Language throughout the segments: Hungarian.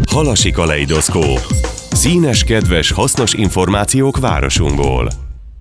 Halasi kaleidoszkóp. Színes, kedves, hasznos információk városunkból.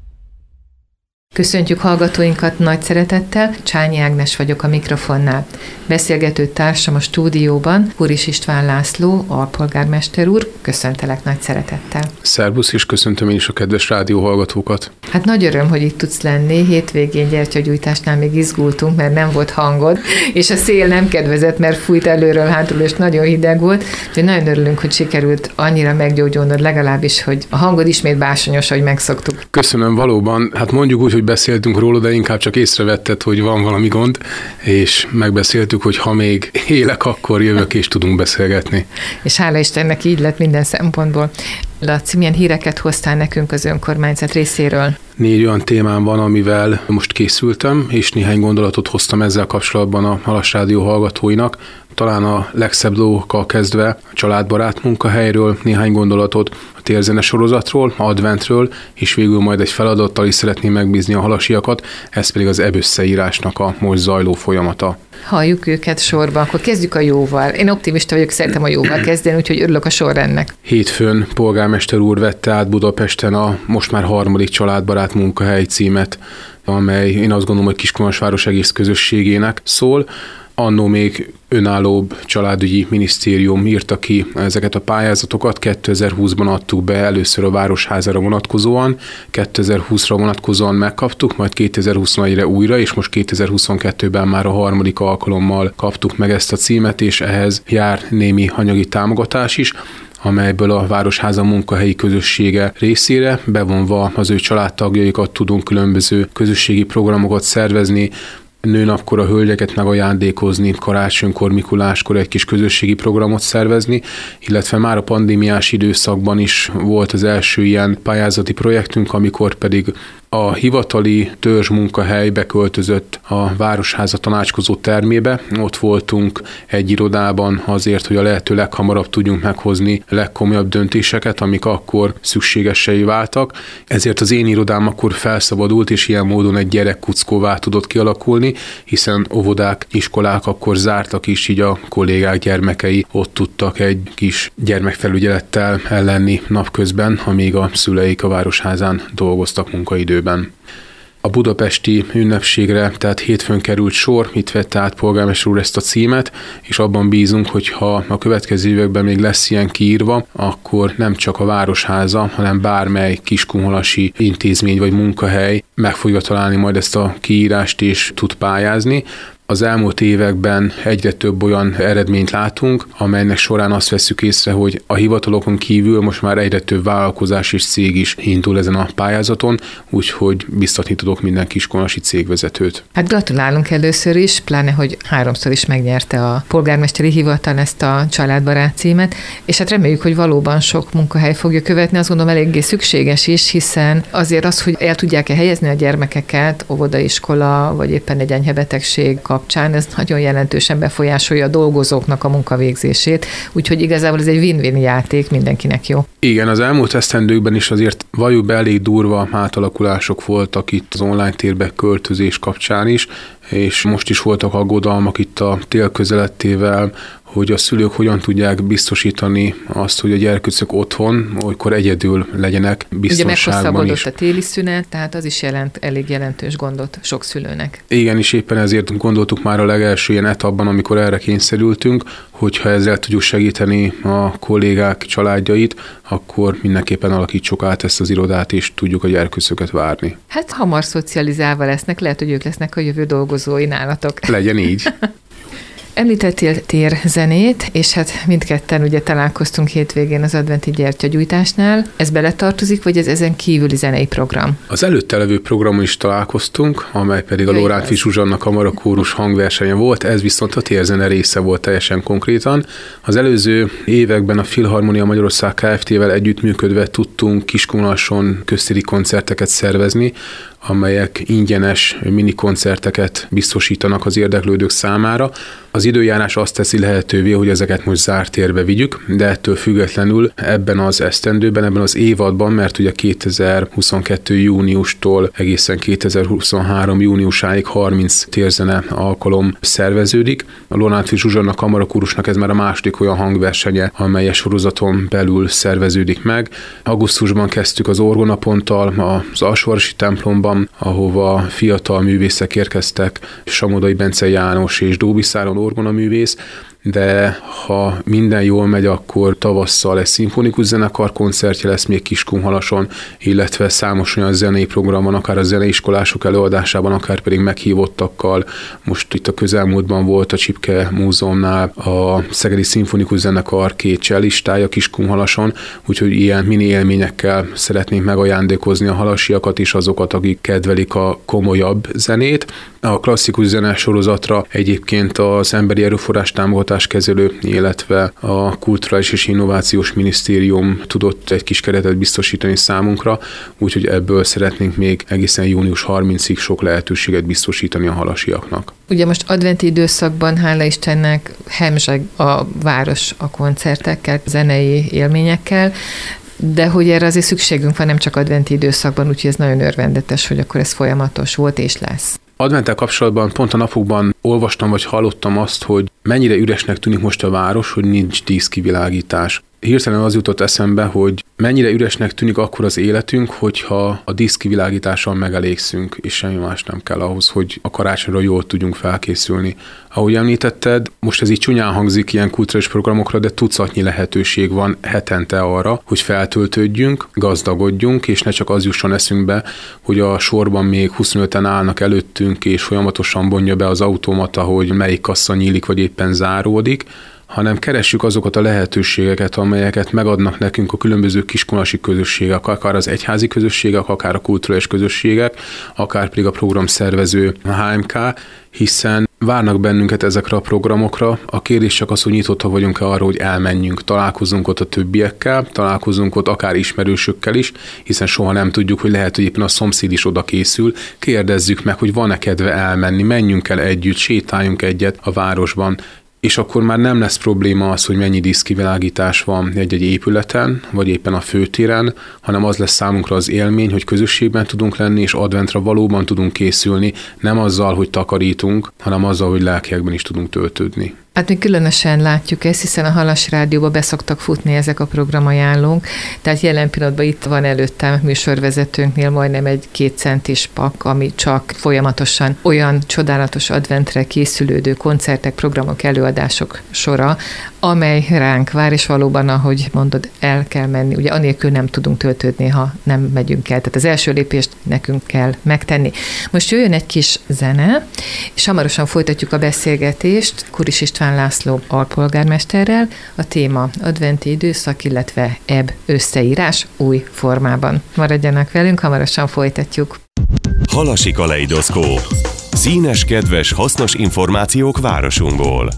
Köszöntjük hallgatóinkat nagy szeretettel, Csányi Ágnes vagyok a mikrofonnál. Beszélgető társam a stúdióban, Kuris István László, alpolgármester úr, köszöntelek nagy szeretettel. Szervusz, és köszöntöm én is a kedves rádióhallgatókat. Hát nagy öröm, hogy itt tudsz lenni, hétvégén gyertyagyújtásnál még izgultunk, mert nem volt hangod, és a szél nem kedvezett, mert fújt előről, hátulról, és nagyon hideg volt, de nagyon örülünk, hogy sikerült annyira meggyógyulnod legalábbis, hogy a hangod ismét básonyos, ahogy megszoktuk. Köszönöm, valóban, hát mondjuk úgy, hogy beszéltünk róla, de inkább csak észrevetted, hogy van valami gond, és megbeszéltük, hogy ha még élek, akkor jövök és tudunk beszélgetni. És hála Istennek így lett minden szempontból. Laci, milyen híreket hoztál nekünk az önkormányzat részéről? 4 olyan témám van, amivel most készültem, és néhány gondolatot hoztam ezzel kapcsolatban a Halas Rádió hallgatóinak. Talán a legszebb dolgokkal kezdve a családbarát munkahelyről, néhány gondolatot a térzene sorozatról, adventről, és végül majd egy feladattal is szeretném megbízni a halasiakat, ez pedig az összeírásnak a most zajló folyamata. Halljuk őket sorba, akkor kezdjük a jóval. Én optimista vagyok, szeretem a jóval kezdeni, úgyhogy örülök a sorrendnek. Hétfőn polgármester úr vette át Budapesten a most már 3. családbarát munkahely címet, amely én azt gondolom, hogy Kiskunhalasváros egész közösségének szól. Annó még önállóbb családügyi minisztérium írta ki ezeket a pályázatokat. 2020-ban adtuk be először a Városházára vonatkozóan, 2020-ra vonatkozóan megkaptuk, majd 2021-re újra, és most 2022-ben már a 3. alkalommal kaptuk meg ezt a címet, és ehhez jár némi anyagi támogatás is, amelyből a Városháza munkahelyi közössége részére, bevonva az ő családtagjaikat tudunk különböző közösségi programokat szervezni, nőnapkor a hölgyeket megajándékozni, karácsonykor, Mikuláskor egy kis közösségi programot szervezni, illetve már a pandémiás időszakban is volt az első ilyen pályázati projektünk, amikor pedig a hivatali törzsmunkahely beköltözött a Városháza tanácskozó termébe. Ott voltunk egy irodában azért, hogy a lehető leghamarabb tudjunk meghozni legkomolyabb döntéseket, amik akkor szükségessé váltak. Ezért az én irodám akkor felszabadult, és ilyen módon egy gyerekkuckóvá tudott kialakulni, hiszen óvodák, iskolák akkor zártak is, így a kollégák gyermekei ott tudtak egy kis gyermekfelügyelettel ellenni napközben, amíg a szüleik a Városházán dolgoztak munkaidőben. A budapesti ünnepségre, tehát hétfőn került sor, itt vette át polgármester úr ezt a címet, és abban bízunk, hogy ha a következő években még lesz ilyen kiírva, akkor nem csak a Városháza, hanem bármely kiskunhalasi intézmény vagy munkahely meg fogja találni majd ezt a kiírást és tud pályázni. Az elmúlt években egyre több olyan eredményt látunk, amelynek során azt vesszük észre, hogy a hivatalokon kívül most már egyre több vállalkozás és cég is indul ezen a pályázaton, úgyhogy biztatni tudok minden kiskunhalasi cégvezetőt. Hát gratulálunk először is, pláne, hogy 3-szor is megnyerte a polgármesteri hivatal ezt a családbarát címet, és hát reméljük, hogy valóban sok munkahely fogja követni, azt gondolom eléggé szükséges is, hiszen azért az, hogy el tudják-e helyezni a gyermekeket óvodaiskola, vagy éppen egy enyhe betegség kapcsán, ez nagyon jelentősen befolyásolja a dolgozóknak a munkavégzését, úgyhogy igazából ez egy win-win játék, mindenkinek jó. Igen, az elmúlt esztendőkben is azért valljuk be elég durva átalakulások voltak itt az online térbe költözés kapcsán is, és most is voltak aggodalmak itt a tél közelettével, hogy a szülők hogyan tudják biztosítani azt, hogy a gyerkőcök otthon, olykor egyedül legyenek biztonságban is. Ugye meghosszabbodott a téli szünet, tehát az is jelent elég jelentős gondot sok szülőnek. Igen, és éppen ezért gondoltuk már a legelső ilyen etapban, amikor erre kényszerültünk, hogyha ezzel tudjuk segíteni a kollégák családjait, akkor mindenképpen alakítsuk át ezt az irodát, és tudjuk a gyerkőcöket várni. Hát hamar szocializálva lesznek, lehet, hogy ők lesznek a jövő dolgozói nálatok. Legyen így. Említettél térzenét, és hát mindketten ugye találkoztunk hétvégén az adventi gyertyagyújtásnál. Ez beletartozik, vagy ez ezen kívüli zenei program? Az előtte levő programon is találkoztunk, amely pedig a Lórántfi Zsuzsanna kamarakórus hangversenye volt, ez viszont a térzene része volt teljesen konkrétan. Az előző években a Filharmonia Magyarország Kft-vel együttműködve tudtunk Kiskunhalason köztéri koncerteket szervezni, amelyek ingyenes minikoncerteket biztosítanak az érdeklődők számára. Az időjárás azt teszi lehetővé, hogy ezeket most zárt térbe vigyük, de ettől függetlenül ebben az esztendőben, ebben az évadban, mert ugye 2022. júniustól egészen 2023. júniusáig 30 térzene alkalom szerveződik. A Lorántffy Zsuzsanna Kamarakórusnak ez már a második olyan hangversenye, amely sorozaton belül szerveződik meg. Augusztusban kezdtük az orgonaponttal az Alsóvárosi templomban, ahova fiatal művészek érkeztek, Samodai Bence János és Dóbi Száron orgonaművész, de ha minden jól megy, akkor tavasszal egy szimfonikus zenekar koncertje lesz még Kiskunhalason, illetve számos olyan zenei program van, akár a zeneiskolások előadásában, akár pedig meghívottakkal. Most itt a közelmúltban volt a Csipke Múzeumnál a Szegedi Szimfonikus Zenekar 2 cellistája Kiskunhalason, úgyhogy ilyen mini élményekkel szeretnénk megajándékozni a halasiakat is, azokat, akik kedvelik a komolyabb zenét. A klasszikus zene sorozatra egyébként az Emberi Erőforrás Támogatás Kezelő, illetve a Kulturális és Innovációs Minisztérium tudott egy kis keretet biztosítani számunkra, úgyhogy ebből szeretnénk még egészen június 30-ig sok lehetőséget biztosítani a halasiaknak. Ugye most adventi időszakban, hála Istennek, hemzseg a város a koncertekkel, zenei élményekkel, de hogy erre azért szükségünk van nem csak adventi időszakban, úgyhogy ez nagyon örvendetes, hogy akkor ez folyamatos volt és lesz. Adventtel kapcsolatban pont a napokban olvastam vagy hallottam azt, hogy mennyire üresnek tűnik most a város, hogy nincs díszkivilágítás. Hirtelen az jutott eszembe, hogy mennyire üresnek tűnik akkor az életünk, hogyha a díszkivilágítással megelégszünk, és semmi más nem kell ahhoz, hogy a karácsonyra jól tudjunk felkészülni. Ahogy említetted, most ez így csúnyán hangzik ilyen kulturális programokra, de tucatnyi lehetőség van hetente arra, hogy feltöltődjünk, gazdagodjunk, és ne csak az jusson eszünkbe, hogy a sorban még 25-en állnak előttünk, és folyamatosan bonja be az automata, hogy melyik kassa nyílik, vagy éppen záródik, hanem keressük azokat a lehetőségeket, amelyeket megadnak nekünk a különböző kiskunhalasi közösségek, akár az egyházi közösségek, akár a kulturális közösségek, akár pedig a programszervező HMK, hiszen várnak bennünket ezekre a programokra. A kérdés csak az, hogy nyitottak vagyunk-e arra, hogy elmenjünk, találkozunk ott a többiekkel, találkozunk ott akár ismerősökkel is, hiszen soha nem tudjuk, hogy lehet, hogy éppen a szomszéd is oda készül. Kérdezzük meg, hogy van-e kedve elmenni, menjünk el együtt, sétáljunk egyet a városban. És akkor már nem lesz probléma az, hogy mennyi díszkivilágítás van egy-egy épületen, vagy éppen a főtéren, hanem az lesz számunkra az élmény, hogy közösségben tudunk lenni, és adventre valóban tudunk készülni, nem azzal, hogy takarítunk, hanem azzal, hogy lelkiekben is tudunk töltődni. Hát mi különösen látjuk ezt, hiszen a Halas Rádióba beszoktak futni ezek a programajánlók, tehát jelen pillanatban itt van előttem műsorvezetőnknél majdnem egy 2 centis pak, ami csak folyamatosan olyan csodálatos adventre készülődő koncertek, programok, előadások sora, amely ránk vár, és valóban, ahogy mondod, el kell menni. Ugye anélkül nem tudunk töltődni, ha nem megyünk el. Tehát az első lépést nekünk kell megtenni. Most jöjjön egy kis zene, és hamarosan folytatjuk a beszélgetést Kuris István László alpolgármesterrel. A téma adventi időszak, illetve ebb összeírás új formában. Maradjanak velünk, hamarosan folytatjuk. Halasi kaleidoszkóp. Színes, kedves, hasznos információk városunkból.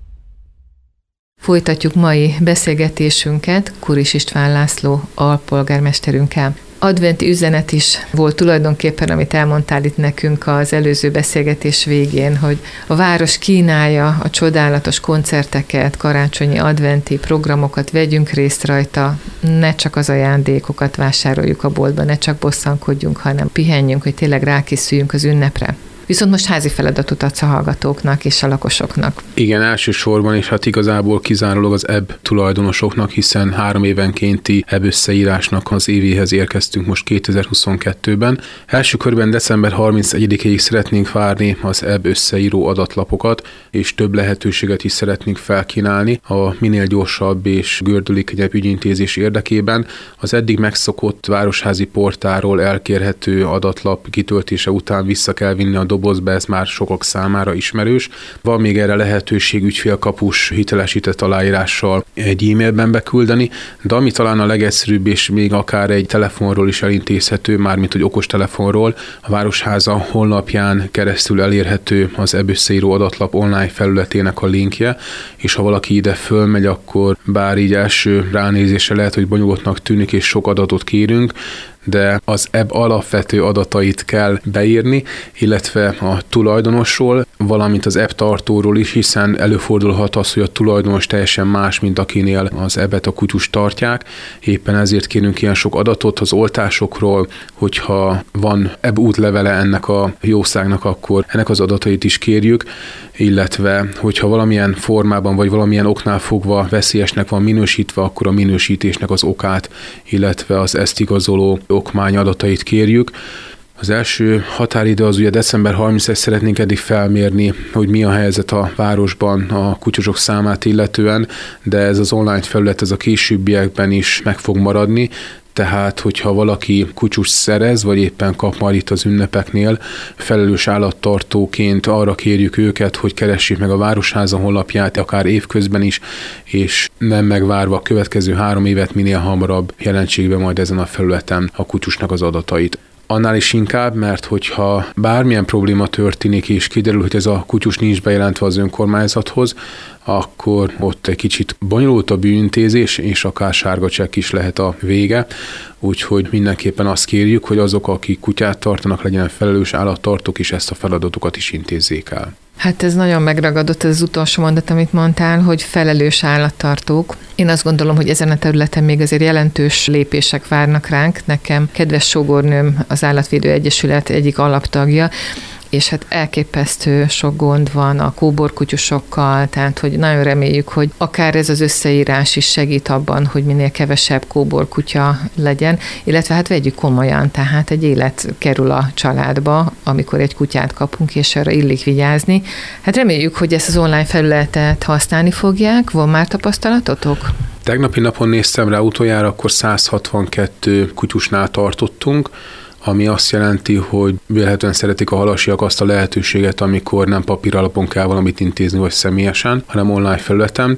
Folytatjuk mai beszélgetésünket Kuris István László alpolgármesterünkkel. Adventi üzenet is volt tulajdonképpen, amit elmondtál itt nekünk az előző beszélgetés végén, hogy a város kínálja a csodálatos koncerteket, karácsonyi adventi programokat, vegyünk részt rajta, ne csak az ajándékokat vásároljuk a boltba, ne csak bosszankodjunk, hanem pihenjünk, hogy tényleg rákészüljünk az ünnepre. Viszont most házi feladatot adsz a hallgatóknak és a lakosoknak. Igen, elsősorban, és hát igazából kizárólag az EB tulajdonosoknak, hiszen 3 évenkénti EB összeírásnak az évéhez érkeztünk most 2022-ben. Első körben december 31-ig szeretnénk várni az EB összeíró adatlapokat, és több lehetőséget is szeretnénk felkínálni a minél gyorsabb és gördülékenyebb ügyintézés érdekében. Az eddig megszokott városházi portáról elkérhető adatlap kitöltése után vissza kell vinni a dobozba, ez már sokak számára ismerős. Van még erre lehetőség ügyfélkapus hitelesített aláírással egy e-mailben beküldeni, de ami talán a legegyszerűbb, és még akár egy telefonról is elintézhető, mármint hogy okostelefonról, a Városháza honlapján keresztül elérhető az EB összeíró adatlap online felületének a linkje, és ha valaki ide fölmegy, akkor bár így első ránézésre lehet, hogy bonyolultnak tűnik, és sok adatot kérünk, de az ebb alapvető adatait kell beírni, illetve a tulajdonosról, valamint az ebb tartóról is, hiszen előfordulhat az, hogy a tulajdonos teljesen más, mint akinél az ebbet a kutyus tartják. Éppen ezért kérünk ilyen sok adatot az oltásokról, hogyha van ebb útlevele ennek a jószágnak, akkor ennek az adatait is kérjük, illetve hogyha valamilyen formában vagy valamilyen oknál fogva veszélyesnek van minősítve, akkor a minősítésnek az okát, illetve az ezt igazoló okmány adatait kérjük. Az első határidő az ugye december 30-ig, szeretnénk eddig felmérni, hogy mi a helyzet a városban a kutyusok számát illetően, de ez az online felület ez a későbbiekben is meg fog maradni, tehát hogyha valaki kutyus szerez, vagy éppen kap majd itt az ünnepeknél, felelős állattartóként arra kérjük őket, hogy keressék meg a Városháza honlapját, akár évközben is, és nem megvárva a következő 3 évet minél hamarabb jelentsék be majd ezen a felületen a kutyusnak az adatait. Annál is inkább, mert hogyha bármilyen probléma történik, és kiderül, hogy ez a kutyus nincs bejelentve az önkormányzathoz, akkor ott egy kicsit bonyolult a bűnintézés, és akár sárga csekk is lehet a vége. Úgyhogy mindenképpen azt kérjük, hogy azok, akik kutyát tartanak, legyen felelős állattartók, és ezt a feladatokat is intézzék el. Hát ez nagyon megragadott, ez az utolsó mondat, amit mondtál, hogy felelős állattartók. Én azt gondolom, hogy ezen a területen még azért jelentős lépések várnak ránk. Nekem kedves sógornőm az Állatvédő Egyesület egyik alaptagja, és hát elképesztő sok gond van a kóborkutyusokkal, tehát hogy nagyon reméljük, hogy akár ez az összeírás is segít abban, hogy minél kevesebb kóborkutya legyen, illetve hát vegyük komolyan, tehát egy élet kerül a családba, amikor egy kutyát kapunk, és arra illik vigyázni. Hát reméljük, hogy ezt az online felületet használni fogják. Van már tapasztalatotok? Tegnapi napon néztem rá utoljára, akkor 162 kutyusnál tartottunk, ami azt jelenti, hogy vélhetően szeretik a halasiak azt a lehetőséget, amikor nem papír alapon kell valamit intézni, vagy személyesen, hanem online felületen,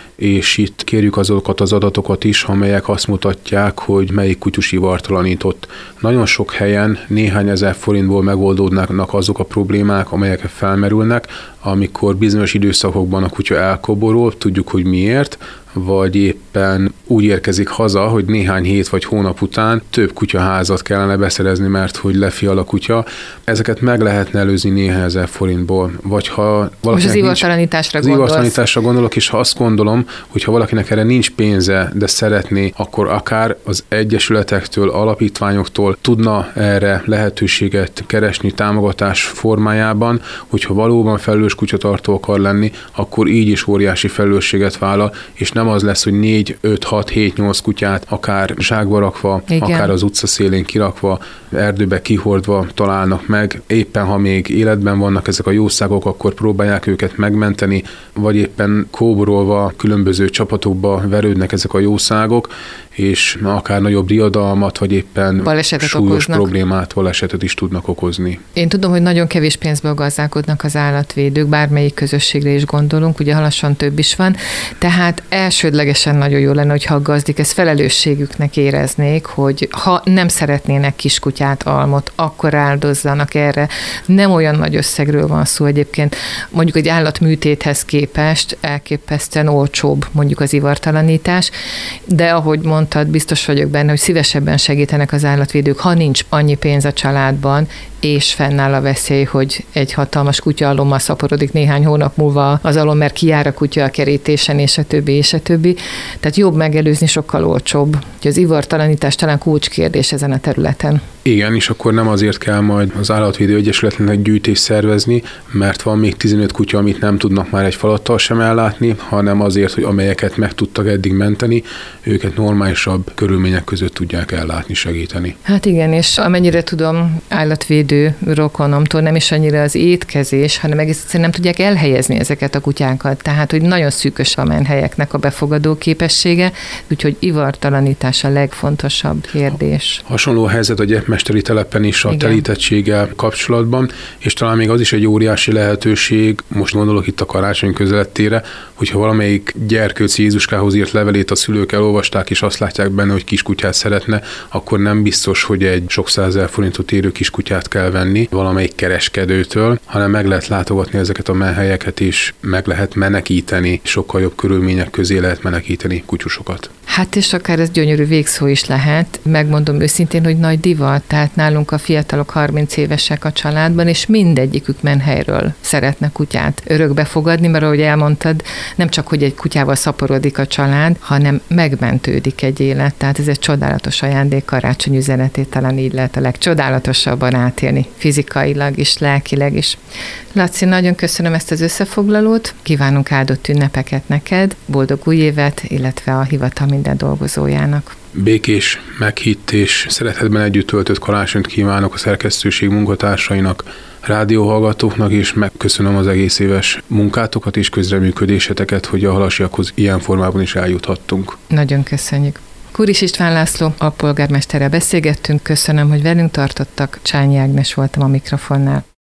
és itt kérjük azokat az adatokat is, amelyek azt mutatják, hogy melyik kutyus ivartalanított. Nagyon sok helyen néhány ezer forintból megoldódnak azok a problémák, amelyek felmerülnek, amikor bizonyos időszakokban a kutya elkoborol, tudjuk, hogy miért, vagy éppen úgy érkezik haza, hogy néhány hét vagy hónap után több kutyaházat kellene beszerezni, mert hogy lefial a kutya. Ezeket meg lehetne előzni néhány ezer forintból. Vagy ha most az ivartalanításra gondolsz? Az ivartalanításra gondolok, és ha azt gondolom, hogy ha valakinek erre nincs pénze, de szeretné, akkor akár az egyesületektől, alapítványoktól tudna erre lehetőséget keresni támogatás formájában, hogyha valóban felelős kutyatartó akar lenni, akkor így is óriási felelősséget vállal, és nem az lesz, hogy 4, 5, 6, 7, 8 kutyát akár zsákba rakva, igen, akár az utca szélén kirakva, erdőbe kihordva találnak meg. Éppen ha még életben vannak ezek a jószágok, akkor próbálják őket megmenteni, vagy éppen kóborolva különböző csapatokba verődnek ezek a jószágok, és akár nagyobb riadalmat, vagy éppen balesetet súlyos okoznak. problémát, balesetet is tudnak okozni. Én tudom, hogy nagyon kevés pénzből gazdálkodnak az állatvédők, bármelyik közösségre is gondolunk, ugye lassan több is van, tehát elsődlegesen nagyon jó lenne, hogyha a gazdik ezt felelősségüknek éreznék, hogy ha nem szeretnének kiskutyát, almot, akkor áldozzanak erre. Nem olyan nagy összegről van szó egyébként, mondjuk egy állatműtéthez képest elképesztően olcsóbb mondjuk az ivartalanítás, de ahogy mondtad, biztos vagyok benne, hogy szívesebben segítenek az állatvédők, ha nincs annyi pénz a családban, és fennáll a veszély, hogy egy hatalmas kutyaalommal szaporodik néhány hónap múlva az alom, mert kijár a kutya a kerítésen, és a többi, és a többi. Tehát jobb megelőzni, sokkal olcsóbb. Úgyhogy az ivartalanítás talán kulcskérdés ezen a területen. Igen, és akkor nem azért kell majd az Állatvédő Egyesületnek gyűjtést szervezni, mert van még 15 kutya, amit nem tudnak már egy falattal sem ellátni, hanem azért, hogy amelyeket meg tudtak eddig menteni, őket normálisabb körülmények között tudják ellátni, segíteni. Hát igen, és amennyire tudom, állatvédő rokonomtól nem is annyira az étkezés, hanem egész egyszerűen nem tudják elhelyezni ezeket a kutyákat. Tehát, hogy nagyon szűkös a menhelyeknek a befogadó képessége, úgyhogy ivartalanítás a legfontosabb kérdés. Hasonló helyzet a gyepmesteri telepen is a telítettséggel kapcsolatban, és talán még az is egy óriási lehetőség, most gondolok itt a karácsony közelettére, hogyha valamelyik gyerkőc Jézuskához írt levelét a szülők elolvasták, és azt látják benne, hogy kiskutyát szeretne, akkor nem biztos, hogy egy sok százezer forintot érő kiskutyát kell venni valamelyik kereskedőtől, hanem meg lehet látogatni ezeket a menhelyeket is, meg lehet menekíteni, sokkal jobb körülmények közé lehet menekíteni kutyusokat. Hát és akár ez gyönyörű végszó is lehet. Megmondom őszintén, hogy nagy divat, tehát nálunk a fiatalok 30 évesek a családban, és mindegyikük menhelyről szeretne kutyát örökbe fogadni, mert ahogy elmondtad, nem csak, hogy egy kutyával szaporodik a család, hanem megmentődik egy élet. Tehát ez egy csodálatos ajándék, karácsony üzenetét talán így lehet a legcsodálatosabban átélni, fizikailag is, lelkileg is. Laci, nagyon köszönöm ezt az összefoglalót, kívánunk áldott ünnepeket neked, boldog új évet, illetve a hivatal minden dolgozójának. Békés, meghitt és szeretetben együtt töltött karácsonyt kívánok a szerkesztőség munkatársainak, rádióhallgatóknak, és megköszönöm az egész éves munkátokat és közreműködéseteket, hogy a halasiakhoz ilyen formában is eljuthattunk. Nagyon köszönjük. Kuris István László alpolgármesterrel beszélgettünk, köszönöm, hogy velünk tartottak, Csányi Ágnes voltam a mikrofonnál.